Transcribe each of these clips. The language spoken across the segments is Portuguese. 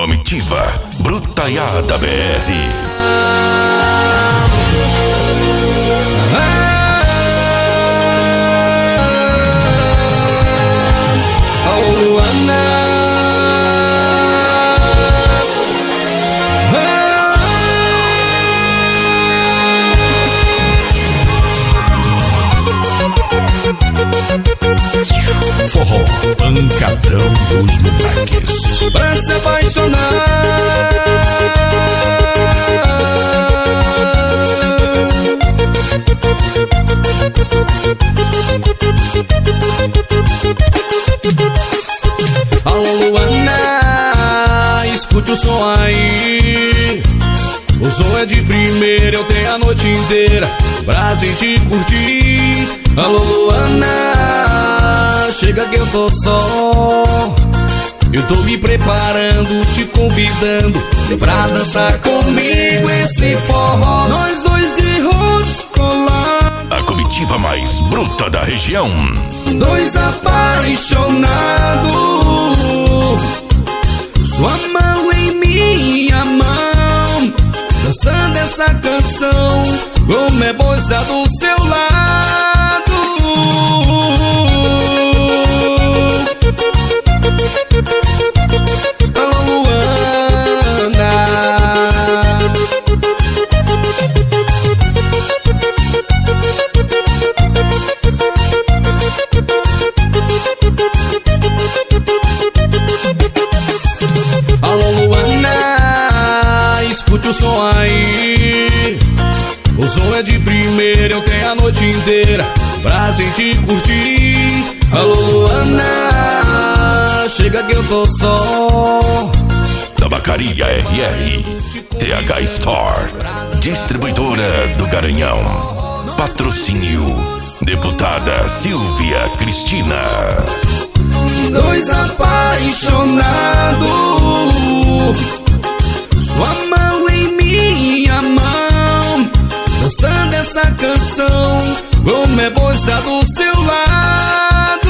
Comitiva Brutaiada BR. Forró, pancadão dos moleques. Pra se apaixonar, alô Luana, escute o som aí. O som é de primeira, eu tenho a noite inteira pra gente curtir. Alô Luana, chega que eu tô só. Eu tô me preparando, te convidando pra dançar comigo esse forró. Nós dois de rosto colado, A comitiva mais bruta da região. dois apaixonados. Sua mão em minha mão, dançando essa canção. Como é bom estar do seu lado. Alô Luana, alô Luana, escute o som aí. O som é de primeira, eu tenho a noite inteira pra gente curtir. Alô Luana, chega que eu tô só. Tabacaria RR, TH Store, distribuidora do Garanhão. Patrocínio Deputada Silvia Cristina. Dois apaixonados, sua mão em minha mão, dançando essa canção. Como é bom estar do seu lado.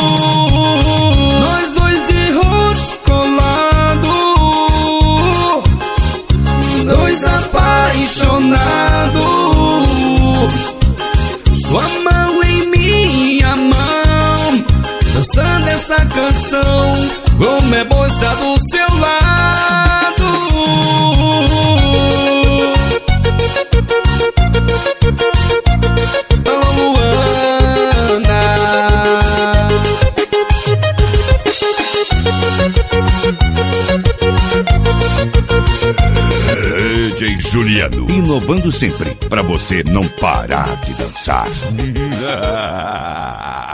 Nós dois de rosto colado, dois apaixonados. Sua mão em minha mão, dançando essa canção. Como é bom estar do seu lado. Alô Luana, DJ Juliano, inovando sempre pra você não parar de dançar.